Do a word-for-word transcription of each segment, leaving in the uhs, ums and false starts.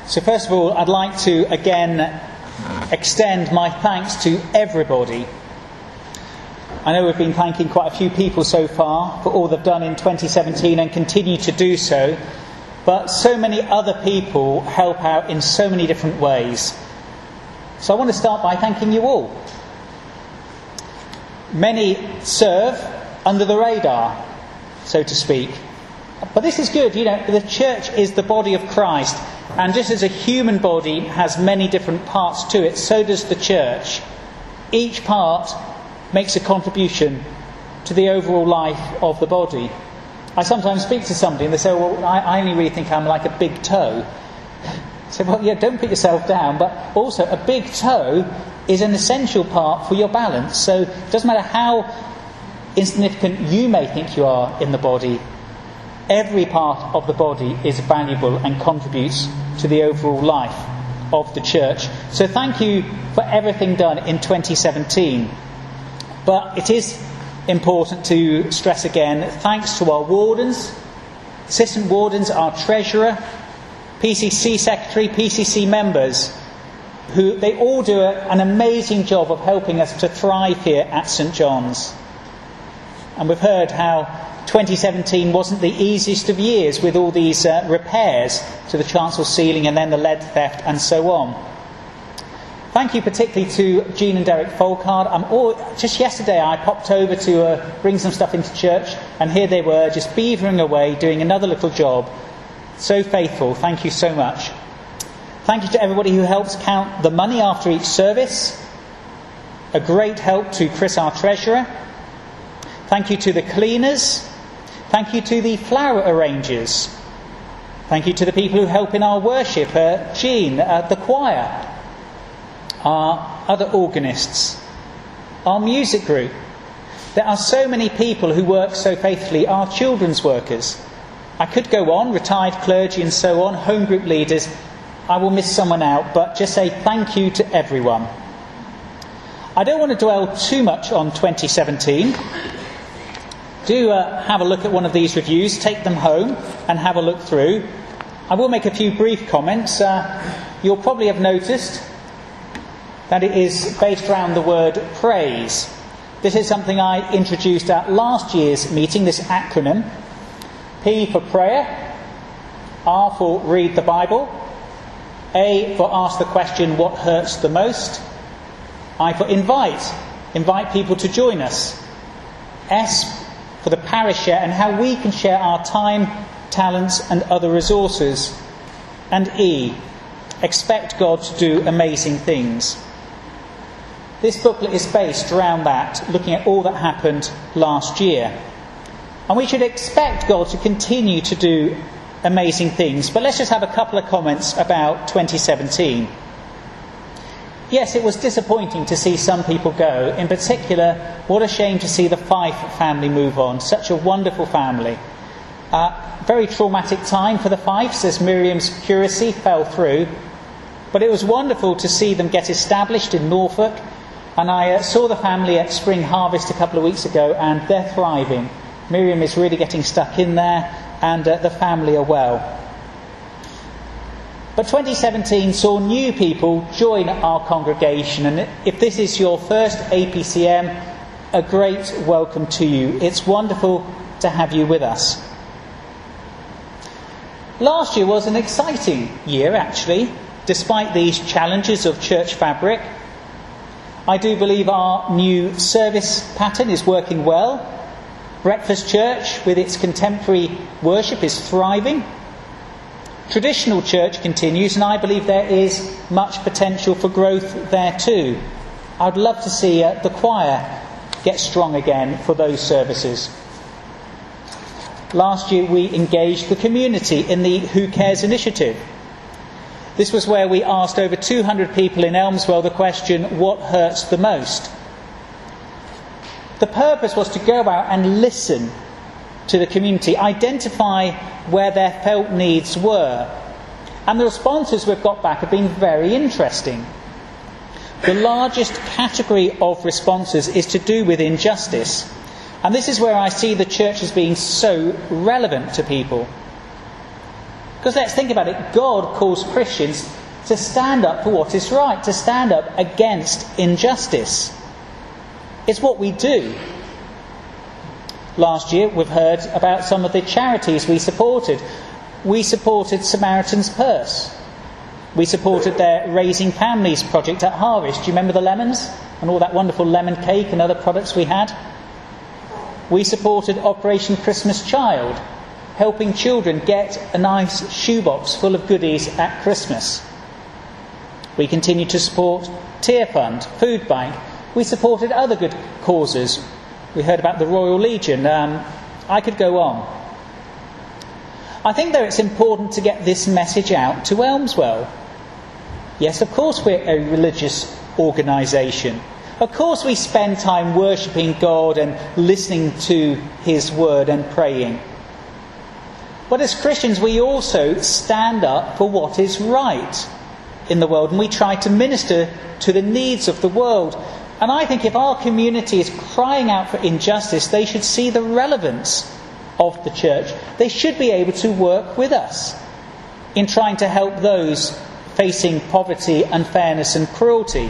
So first of all, I'd like to again extend my thanks to everybody. I know we've been thanking quite a few people so far for all they've done in twenty seventeen and continue to do so, but so many other people help out in so many different ways. So I want to start by thanking you all. Many serve under the radar, so to speak. But this is good, you know, the church is the body of Christ, and just as a human body has many different parts to it, so does the church. Each part makes a contribution to the overall life of the body. I sometimes speak to somebody and they say, well, I, I only really think I'm like a big toe. I say, well, yeah, don't put yourself down, but also a big toe is an essential part for your balance. So it doesn't matter how insignificant you may think you are in the body, every part of the body is valuable and contributes to the overall life of the church. So thank you for everything done in twenty seventeen. But it is important to stress again, thanks to our wardens, assistant wardens, our treasurer, P C C secretary, P C C members, who they all do a, an amazing job of helping us to thrive here at St John's. And we've heard how twenty seventeen wasn't the easiest of years with all these uh, repairs to the chancel ceiling and then the lead theft and so on. Thank you particularly to Jean and Derek Folkard. I'm all, just yesterday I popped over to uh, bring some stuff into church, and here they were just beavering away doing another little job. So faithful. Thank you so much. Thank you to everybody who helps count the money after each service. A great help to Chris, our treasurer. Thank you to the cleaners. Thank you to the flower arrangers. Thank you to the people who help in our worship, uh, Jean, uh, the choir, our other organists, our music group. There are so many people who work so faithfully, our children's workers. I could go on, retired clergy and so on, home group leaders. I will miss someone out, but just say thank you to everyone. I don't want to dwell too much on twenty seventeen. Do uh, have a look at one of these reviews, take them home and have a look through. I will make a few brief comments. Uh, you'll probably have noticed that it is based around the word praise. This is something I introduced at last year's meeting, this acronym. P for prayer, R for read the Bible, A for ask the question, what hurts the most, I for invite, invite people to join us, S for the parish share and how we can share our time, talents and other resources, and E, expect God to do amazing things. This booklet is based around that, looking at all that happened last year. And we should expect God to continue to do amazing things. But let's just have a couple of comments about twenty seventeen. Yes, it was disappointing to see some people go. In particular, what a shame to see the Fife family move on. Such a wonderful family. Uh, very traumatic time for the Fifes as Miriam's curacy fell through. But it was wonderful to see them get established in Norfolk. And I uh, saw the family at Spring Harvest a couple of weeks ago, and they're thriving. Miriam is really getting stuck in there, and uh, the family are well. But twenty seventeen saw new people join our congregation, and if this is your first A P C M, a great welcome to you. It's wonderful to have you with us. Last year was an exciting year, actually, despite these challenges of church fabric. I do believe our new service pattern is working well. Breakfast church with its contemporary worship is thriving. Traditional church continues, and I believe there is much potential for growth there too. I'd love to see uh, the choir get strong again for those services. Last year we engaged the community in the Who Cares initiative. This was where we asked over two hundred people in Elmswell the question, what hurts the most? The purpose was to go out and listen to the community, identify where their felt needs were. And the responses we've got back have been very interesting. The largest category of responses is to do with injustice. And this is where I see the church as being so relevant to people. Because let's think about it. God calls Christians to stand up for what is right, to stand up against injustice. It's what we do. Last year we've heard about some of the charities we supported. We supported Samaritan's Purse. We supported their Raising Families project at Harvest. Do you remember the lemons and all that wonderful lemon cake and other products we had? We supported Operation Christmas Child, helping children get a nice shoebox full of goodies at Christmas. We continue to support Tear Fund, Food Bank. We supported other good causes. We heard about the Royal Legion. Um, I could go on. I think, though, it's important to get this message out to Elmswell. Yes, of course we're a religious organisation. Of course we spend time worshipping God and listening to His word and praying. But as Christians we also stand up for what is right in the world, and we try to minister to the needs of the world. And I think if our community is crying out for injustice, they should see the relevance of the church. They should be able to work with us in trying to help those facing poverty, unfairness and cruelty.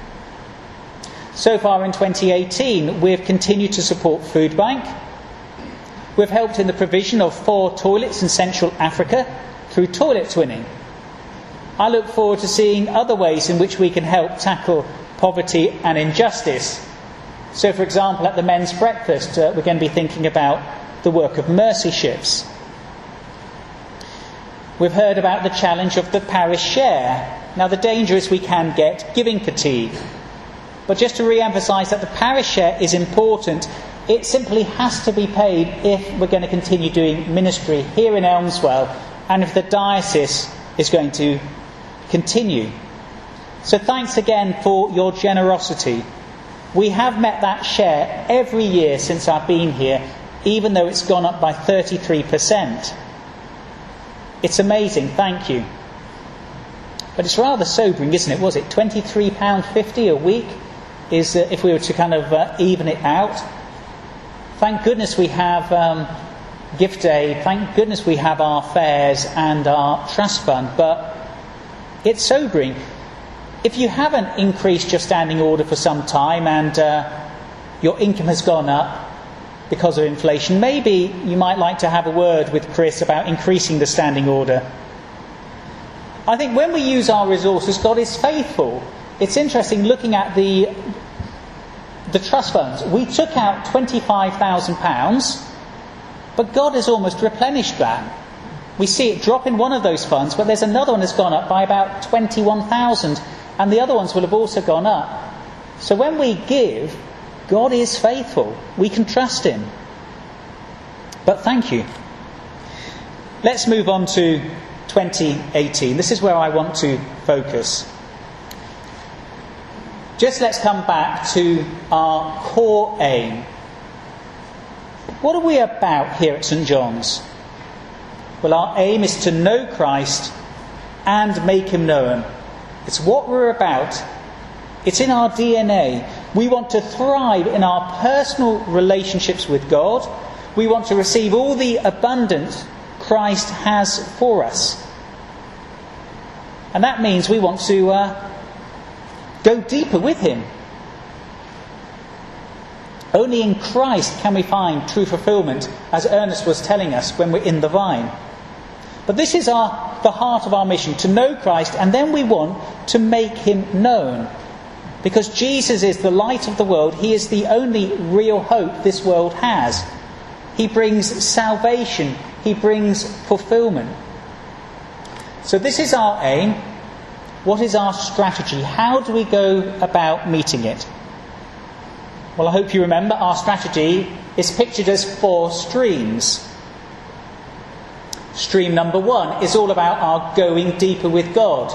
So far in twenty eighteen, we've continued to support Food Bank. We've helped in the provision of four toilets in Central Africa through toilet twinning. I look forward to seeing other ways in which we can help tackle poverty and injustice. So, for example, at the men's breakfast, uh, we're going to be thinking about the work of mercy ships. We've heard about the challenge of the parish share. Now, the danger is we can get giving fatigue. But just to re-emphasise that the parish share is important, it simply has to be paid if we're going to continue doing ministry here in Elmswell and if the diocese is going to continue. So thanks again for your generosity. We have met that share every year since I've been here, even though it's gone up by thirty-three percent. It's amazing, thank you. But it's rather sobering, isn't it? Was it twenty-three pounds fifty a week? Is uh, if we were to kind of uh, even it out. Thank goodness we have um, Gift Aid. Thank goodness we have our fairs and our trust fund. But it's sobering. If you haven't increased your standing order for some time and uh, your income has gone up because of inflation, maybe you might like to have a word with Chris about increasing the standing order. I think when we use our resources, God is faithful. It's interesting looking at the the trust funds. We took out twenty-five thousand pounds, but God has almost replenished that. We see it drop in one of those funds, but there's another one that's gone up by about twenty-one thousand, and the other ones will have also gone up. So when we give, God is faithful. We can trust Him. But thank you. Let's move on to twenty eighteen. This is where I want to focus. Just let's come back to our core aim. What are we about here at St John's? Well, our aim is to know Christ and make Him known. It's what we're about. It's in our D N A. We want to thrive in our personal relationships with God. We want to receive all the abundance Christ has for us. And that means we want to uh, go deeper with Him. Only in Christ can we find true fulfilment, as Ernest was telling us when we're in the vine. But this is our the heart of our mission, to know Christ, and then we want to make Him known. Because Jesus is the light of the world. He is the only real hope this world has. He brings salvation. He brings fulfilment. So this is our aim. What is our strategy? How do we go about meeting it? Well, I hope you remember our strategy is pictured as four streams. Stream number one is all about our going deeper with God.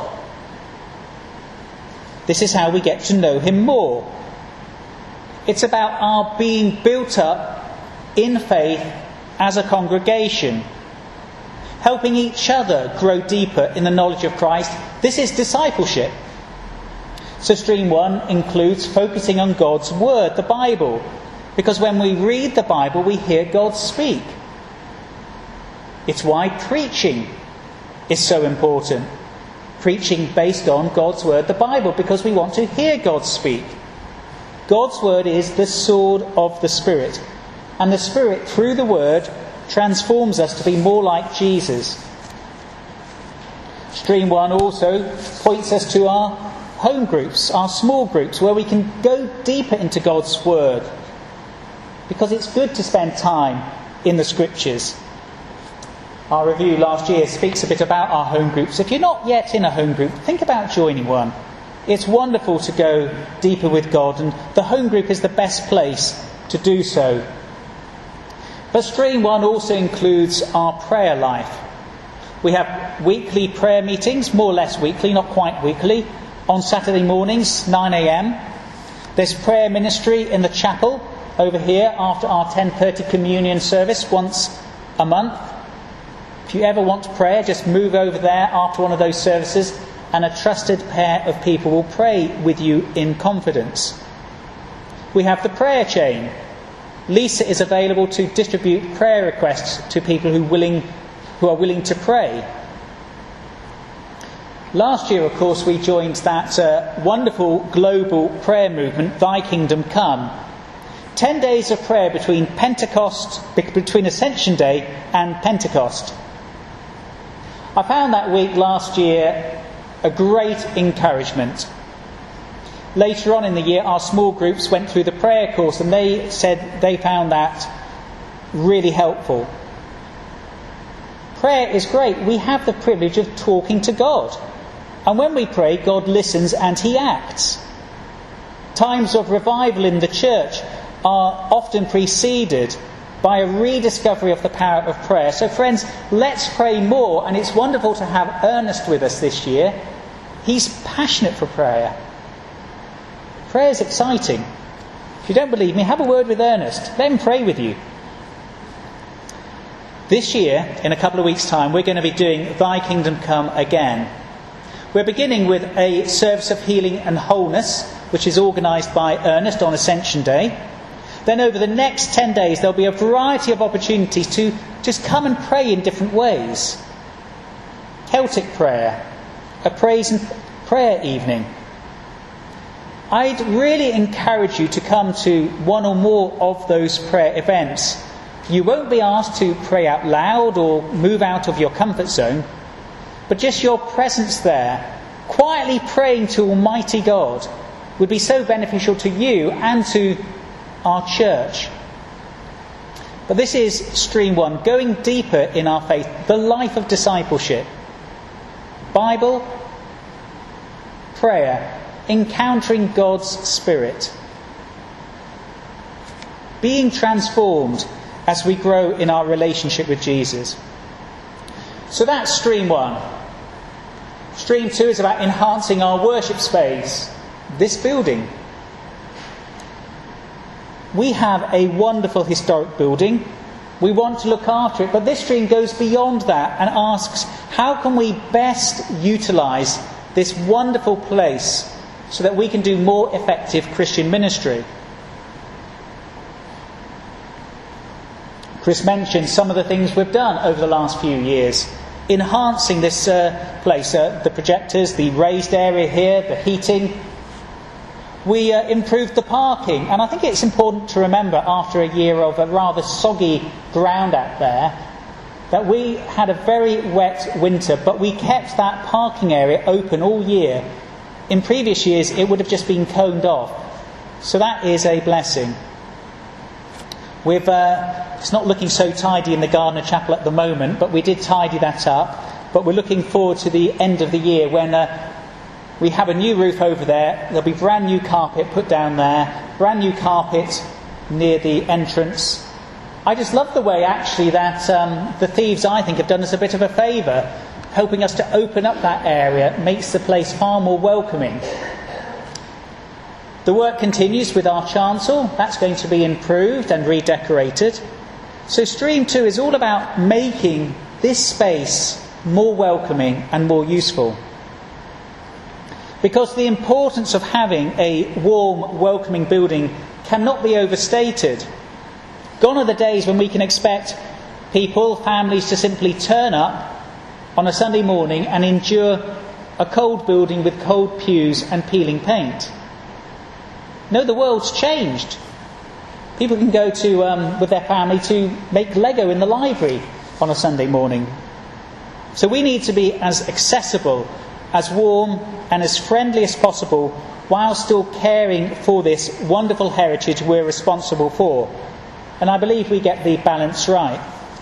This is how we get to know Him more. It's about our being built up in faith as a congregation, helping each other grow deeper in the knowledge of Christ. This is discipleship. So stream one includes focusing on God's Word, the Bible, because when we read the Bible we hear God speak. It's why preaching is so important. Preaching based on God's word, the Bible, because we want to hear God speak. God's word is the sword of the Spirit. And the Spirit, through the word, transforms us to be more like Jesus. Stream one also points us to our home groups, our small groups, where we can go deeper into God's word. Because it's good to spend time in the scriptures. Our review last year speaks a bit about our home groups. If you're not yet in a home group, think about joining one. It's wonderful to go deeper with God, and the home group is the best place to do so. But Stream one also includes our prayer life. We have weekly prayer meetings, more or less weekly, not quite weekly, on Saturday mornings, nine a.m. There's prayer ministry in the chapel over here after our ten thirty communion service once a month. If you ever want prayer, just move over there after one of those services and a trusted pair of people will pray with you in confidence. We have the prayer chain. Lisa is available to distribute prayer requests to people who willing, who are willing to pray. Last year, of course, we joined that uh, wonderful global prayer movement, Thy Kingdom Come. Ten days of prayer between Pentecost, between Ascension Day and Pentecost. I found that week last year a great encouragement. Later on in the year, our small groups went through the prayer course and they said they found that really helpful. Prayer is great. We have the privilege of talking to God. And when we pray, God listens and he acts. Times of revival in the church are often preceded by a rediscovery of the power of prayer. So friends, let's pray more. And it's wonderful to have Ernest with us this year. He's passionate for prayer. Prayer is exciting. If you don't believe me, have a word with Ernest. Let him pray with you. This year, in a couple of weeks' time, we're going to be doing Thy Kingdom Come again. We're beginning with a service of healing and wholeness, which is organised by Ernest on Ascension Day. Then over the next ten days, there'll be a variety of opportunities to just come and pray in different ways. Celtic prayer, a praise and prayer evening. I'd really encourage you to come to one or more of those prayer events. You won't be asked to pray out loud or move out of your comfort zone, but just your presence there, quietly praying to Almighty God, would be so beneficial to you and to our church. But this is Stream one, going deeper in our faith, the life of discipleship. Bible, prayer, encountering God's Spirit. Being transformed as we grow in our relationship with Jesus. So that's Stream one. Stream two is about enhancing our worship space, this building. We have a wonderful historic building. We want to look after it, but this stream goes beyond that and asks, how can we best utilise this wonderful place so that we can do more effective Christian ministry? Chris mentioned some of the things we've done over the last few years, enhancing this uh, place, uh, the projectors, the raised area here, the heating. We uh, improved the parking, and I think it's important to remember after a year of a rather soggy ground out there that we had a very wet winter, but we kept that parking area open all year. In previous years it would have just been coned off, so that is a blessing. We've, uh, it's not looking so tidy in the Gardner Chapel at the moment, but we did tidy that up. But we're looking forward to the end of the year when uh, we have a new roof over there. There'll be brand new carpet put down there, brand new carpet near the entrance. I just love the way actually that um, the thieves, I think, have done us a bit of a favour, helping us to open up that area, makes the place far more welcoming. The work continues with our chancel. That's going to be improved and redecorated. So Stream two is all about making this space more welcoming and more useful. Because the importance of having a warm, welcoming building cannot be overstated. Gone are the days when we can expect people, families, to simply turn up, on a Sunday morning and endure a cold building with cold pews and peeling paint. No, the world's changed. People can go to um, with their family to make Lego in the library on a Sunday morning. So we need to be as accessible, as warm and as friendly as possible, while still caring for this wonderful heritage we're responsible for. And I believe we get the balance right.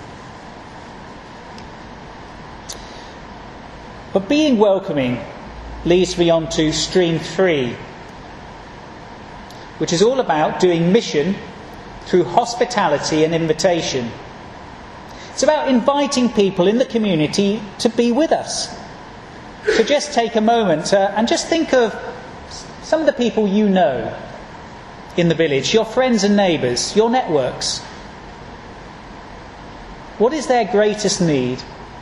But being welcoming leads me on to stream three, which is all about doing mission through hospitality and invitation. It's about inviting people in the community to be with us. So just take a moment uh, and just think of some of the people you know in the village, your friends and neighbours, your networks. What is their greatest need?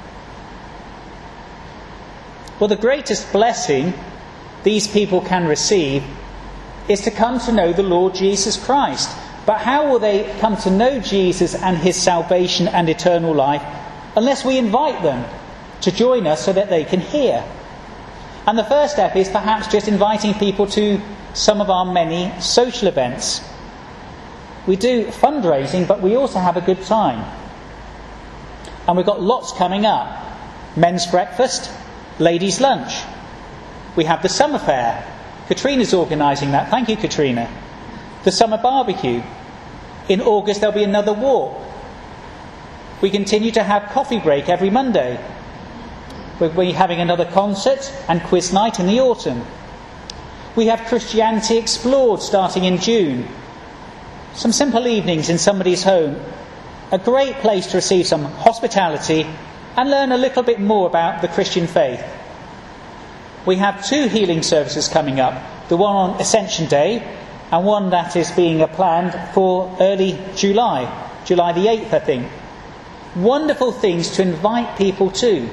Well, the greatest blessing these people can receive is to come to know the Lord Jesus Christ. But how will they come to know Jesus and his salvation and eternal life unless we invite them to join us so that they can hear? And the first step is perhaps just inviting people to some of our many social events. We do fundraising, but we also have a good time. And we've got lots coming up. Men's breakfast, ladies' lunch. We have the summer fair. Katrina's organising that. Thank you, Katrina. The summer barbecue. In August there'll be another walk. We continue to have coffee break every Monday. We'll be having another concert and quiz night in the autumn. We have Christianity Explored starting in June. Some simple evenings in somebody's home. A great place to receive some hospitality and learn a little bit more about the Christian faith. We have two healing services coming up. The one on Ascension Day and one that is being planned for early July. July the eighth, I think. Wonderful things to invite people to.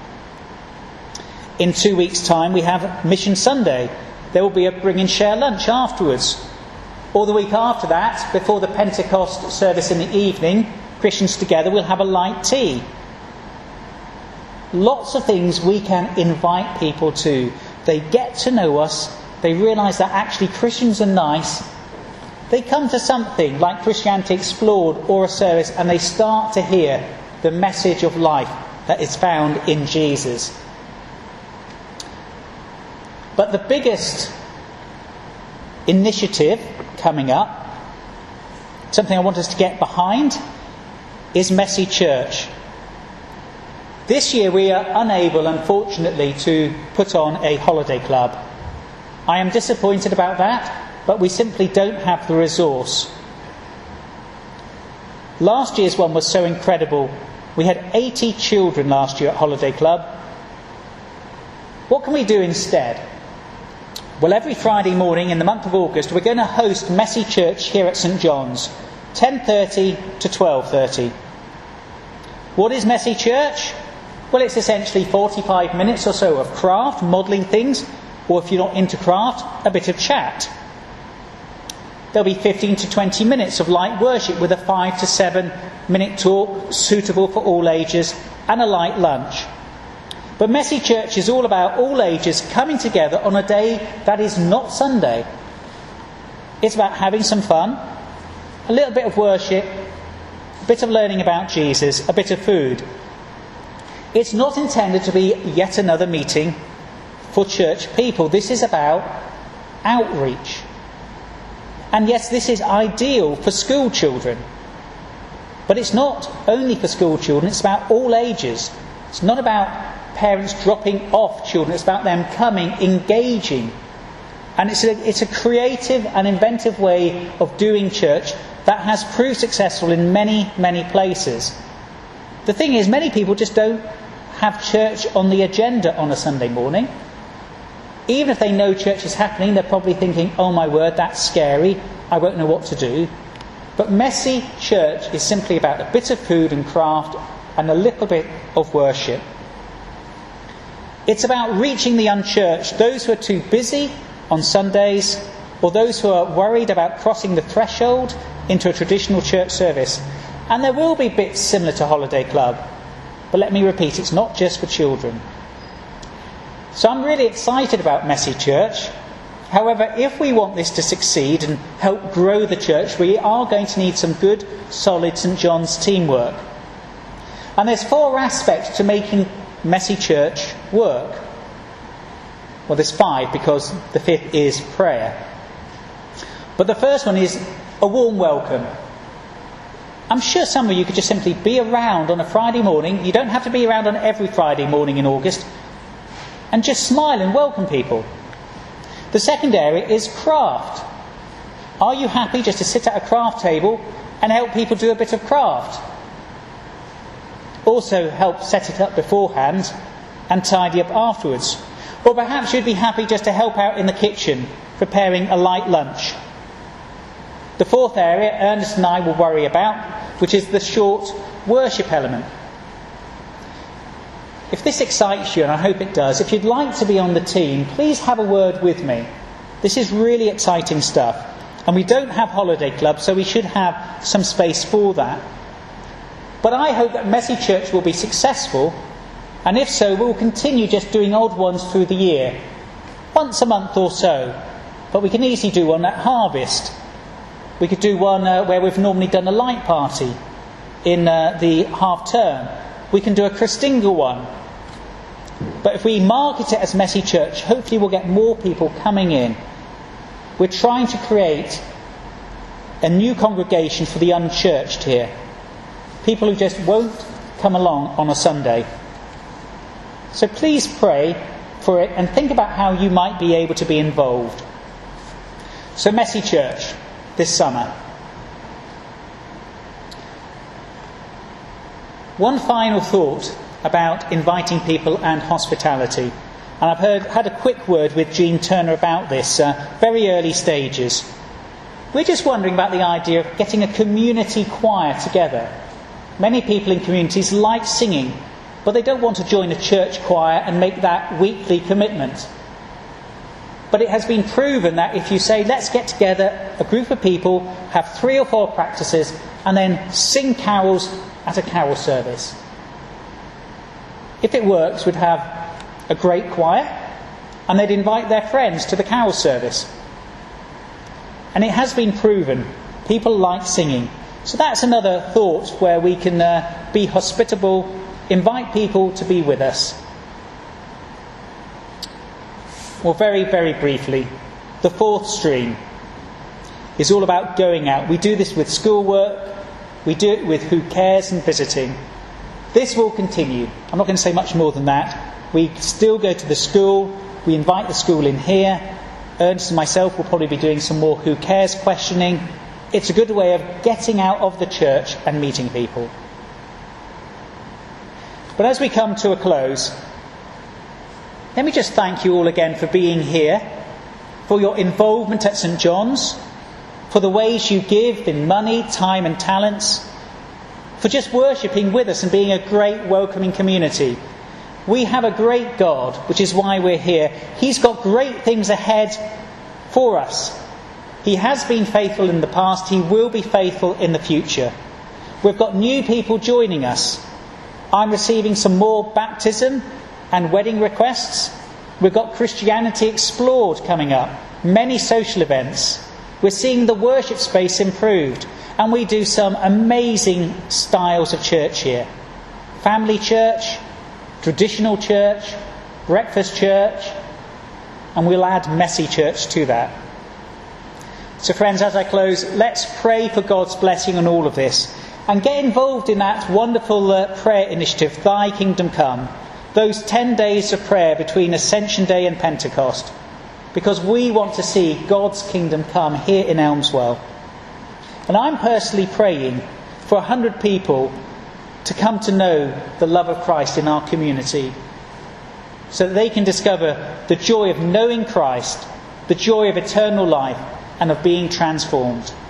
In two weeks' time we have Mission Sunday. There will be a bring and share lunch afterwards. Or the week after that, before the Pentecost service in the evening, Christians together will have a light tea. Lots of things we can invite people to. They get to know us. They realise that actually Christians are nice. They come to something like Christianity Explored or a service and they start to hear the message of life that is found in Jesus. But the biggest initiative coming up, something I want us to get behind, is Messy Church. This year we are unable, unfortunately, to put on a holiday club. I am disappointed about that, but we simply don't have the resource. Last year's one was so incredible. We had eighty children last year at Holiday Club. What can we do instead? Well, every Friday morning in the month of August we're going to host Messy Church here at St John's, ten thirty to twelve thirty. What is Messy Church? Well, it's essentially forty-five minutes or so of craft, modelling things, or if you're not into craft, a bit of chat. There'll be fifteen to twenty minutes of light worship with a five to seven minute talk suitable for all ages and a light lunch. But Messy Church is all about all ages coming together on a day that is not Sunday. It's about having some fun, a little bit of worship, a bit of learning about Jesus, a bit of food. It's not intended to be yet another meeting for church people. This is about outreach. And yes, this is ideal for school children. But it's not only for school children, it's about all ages. It's not about parents dropping off children, it's about them coming, engaging. And it's a, it's a creative and inventive way of doing church that has proved successful in many, many places. The thing is, many people just don't have church on the agenda on a Sunday morning. Even if they know church is happening, they're probably thinking, oh my word, that's scary, I won't know what to do. But Messy Church is simply about a bit of food and craft and a little bit of worship. It's about reaching the unchurched, those who are too busy on Sundays, or those who are worried about crossing the threshold into a traditional church service. And there will be bits similar to Holiday Club. But let me repeat, it's not just for children. So I'm really excited about Messy Church. However, if we want this to succeed and help grow the church, we are going to need some good, solid St John's teamwork. And there's four aspects to making Messy Church work. Well, there's five, because the fifth is prayer. But the first one is a warm welcome. I'm sure some of you could just simply be around on a Friday morning. You don't have to be around on every Friday morning in August. And just smile and welcome people. The second area is craft. Are you happy just to sit at a craft table and help people do a bit of craft? Also help set it up beforehand and tidy up afterwards. Or perhaps you'd be happy just to help out in the kitchen, preparing a light lunch. The fourth area Ernest and I will worry about, which is the short worship element. If this excites you, and I hope it does, if you'd like to be on the team, please have a word with me. This is really exciting stuff. And we don't have holiday club, so we should have some space for that. But I hope that Messy Church will be successful, and if so, we'll continue just doing odd ones through the year, once a month or so. But we can easily do one at harvest. We could do one uh, where we've normally done a light party in uh, the half term. We can do a Christingle one. But if we market it as Messy Church, hopefully we'll get more people coming in. We're trying to create a new congregation for the unchurched here. People who just won't come along on a Sunday. So please pray for it and think about how you might be able to be involved. So Messy Church this summer. One final thought about inviting people and hospitality. And I've heard, had a quick word with Jean Turner about this, uh, very early stages. We're just wondering about the idea of getting a community choir together. Many people in communities like singing, but they don't want to join a church choir and make that weekly commitment. But it has been proven that if you say, let's get together, a group of people, have three or four practices, and then sing carols at a carol service. If it works, we'd have a great choir, and they'd invite their friends to the carol service. And it has been proven, people like singing. So that's another thought where we can uh, be hospitable, invite people to be with us. Well, very, very briefly, the fourth stream is all about going out. We do this with schoolwork, we do it with Who Cares and visiting. This will continue. I'm not going to say much more than that. We still go to the school, we invite the school in here. Ernest and myself will probably be doing some more Who Cares questioning. It's a good way of getting out of the church and meeting people. But as we come to a close, let me just thank you all again for being here, for your involvement at St John's, for the ways you give in money, time and talents, for just worshipping with us and being a great welcoming community. We have a great God, which is why we're here. He's got great things ahead for us. He has been faithful in the past, he will be faithful in the future. We've got new people joining us. I'm receiving some more baptism and wedding requests. We've got Christianity Explored coming up, many social events. We're seeing the worship space improved, and we do some amazing styles of church here. Family church, traditional church, breakfast church, and we'll add Messy Church to that. So friends, as I close, let's pray for God's blessing on all of this and get involved in that wonderful uh, prayer initiative, Thy Kingdom Come. Those ten days of prayer between Ascension Day and Pentecost, because we want to see God's kingdom come here in Elmswell. And I'm personally praying for a hundred people to come to know the love of Christ in our community, so that they can discover the joy of knowing Christ, the joy of eternal life, and of being transformed.